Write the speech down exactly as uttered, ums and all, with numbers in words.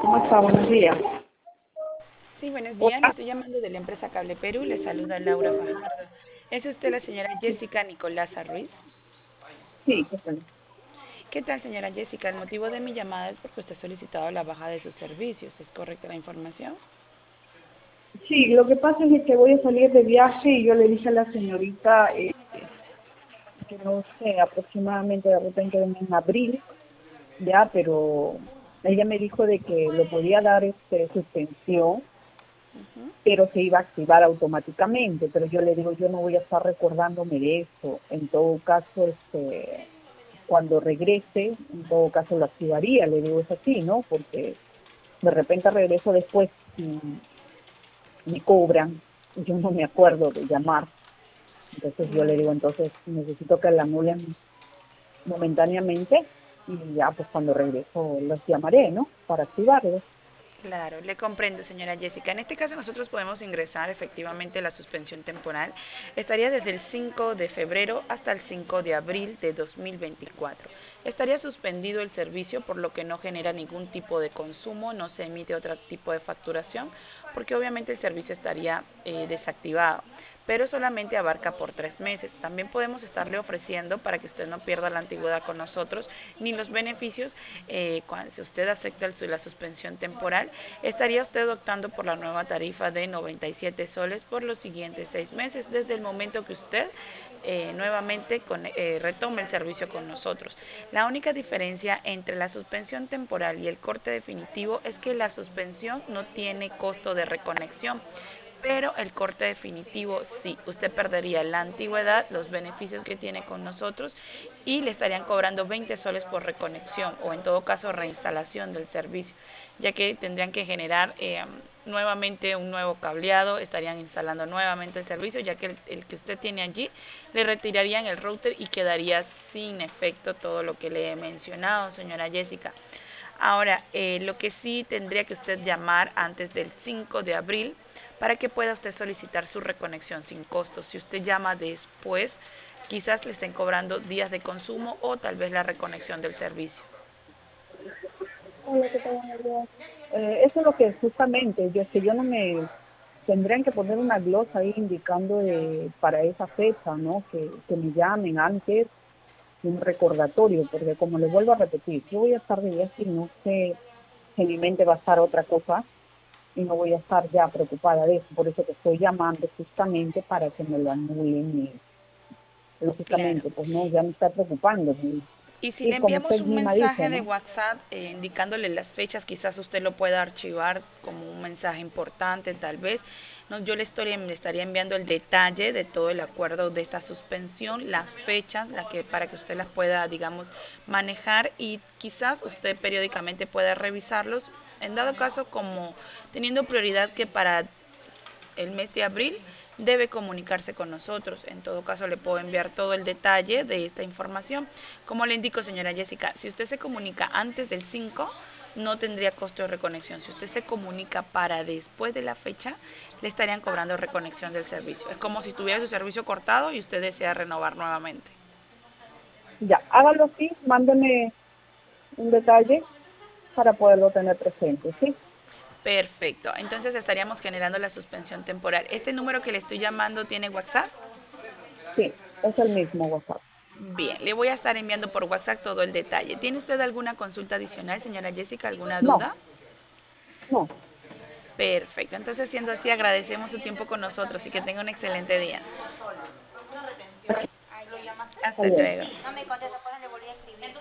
¿Cómo está? Buenos días. Sí, buenos días. Le Hola. estoy llamando de la empresa Cable Perú. Le saluda Laura Fajardo. ¿Es usted la señora Jessica Nicolasa Ruiz? Sí, ¿qué tal? ¿Qué tal, señora Jessica? El motivo de mi llamada es porque usted ha solicitado la baja de sus servicios. ¿Es correcta la información? Sí, lo que pasa es que voy a salir de viaje y yo le dije a la señorita eh, que no sé, aproximadamente de repente en abril, ya, pero ella me dijo de que lo podía dar este suspensión, Ujú. pero se iba a activar automáticamente, pero yo le digo, yo no voy a estar recordándome de eso. En todo caso, este, cuando regrese, en todo caso lo activaría, le digo, es así, ¿no? Porque de repente regreso después y me cobran, y yo no me acuerdo de llamar. Entonces yo le digo, Mm, entonces necesito que la anulen momentáneamente y ya pues cuando regreso los llamaré, ¿no? Para activarlos. Claro, le comprendo, señora Jessica. En este caso nosotros podemos ingresar efectivamente la suspensión temporal. Estaría desde el cinco de febrero hasta el cinco de abril de dos mil veinticuatro. Estaría suspendido el servicio, por lo que no genera ningún tipo de consumo, no se emite otro tipo de facturación, porque obviamente el servicio estaría eh, desactivado, pero solamente abarca por tres meses. También podemos estarle ofreciendo, para que usted no pierda la antigüedad con nosotros, ni los beneficios, eh, cuando, si usted acepta el, la suspensión temporal, estaría usted optando por la nueva tarifa de noventa y siete soles por los siguientes seis meses, desde el momento que usted eh, nuevamente con, eh, retome el servicio con nosotros. La única diferencia entre la suspensión temporal y el corte definitivo es que la suspensión no tiene costo de reconexión, pero el corte definitivo sí, usted perdería la antigüedad, los beneficios que tiene con nosotros y le estarían cobrando veinte soles por reconexión o en todo caso reinstalación del servicio, ya que tendrían que generar eh, nuevamente un nuevo cableado, estarían instalando nuevamente el servicio, ya que el, el que usted tiene allí le retirarían el router y quedaría sin efecto todo lo que le he mencionado, señora Jessica. Ahora, eh, lo que sí tendría que usted llamar antes del cinco de abril para que pueda usted solicitar su reconexión sin costo. Si usted llama después, quizás le estén cobrando días de consumo o tal vez la reconexión del servicio. Hola, ¿qué tal? Buenos días. Eh, eso es lo que justamente, yo es que yo no me tendrían que poner una glosa ahí indicando de, para esa fecha, ¿no? Que, que me llamen antes, un recordatorio, porque como les vuelvo a repetir, yo voy a estar de viaje y no sé si en mi mente va a estar otra cosa y no voy a estar ya preocupada de eso, por eso que estoy llamando justamente para que me lo anulen y Claro. lógicamente, pues no, ya me está preocupando. Y si le Y como enviamos usted un misma dice, mensaje de ¿no? WhatsApp eh, indicándole las fechas, quizás usted lo pueda archivar como un mensaje importante, tal vez. No, yo le, estoy, le estaría enviando el detalle de todo el acuerdo de esta suspensión, las fechas, la que, para que usted las pueda, digamos, manejar y quizás usted periódicamente pueda revisarlos. En dado caso, como teniendo prioridad que para el mes de abril debe comunicarse con nosotros. En todo caso, le puedo enviar todo el detalle de esta información. Como le indico, señora Jessica, si usted se comunica antes del cinco, no tendría costo de reconexión. Si usted se comunica para después de la fecha, le estarían cobrando reconexión del servicio. Es como si tuviera su servicio cortado y usted desea renovar nuevamente. Ya, hágalo así, mándeme un detalle para poderlo tener presente, ¿sí? Perfecto. Entonces estaríamos generando la suspensión temporal. ¿Este número que le estoy llamando tiene WhatsApp? Sí, es el mismo WhatsApp. Bien, le voy a estar enviando por WhatsApp todo el detalle. ¿Tiene usted alguna consulta adicional, señora Jessica? ¿Alguna No, duda? no. Perfecto. Entonces, siendo así, agradecemos su tiempo con nosotros y que tenga un excelente día. Hasta Hasta luego. luego.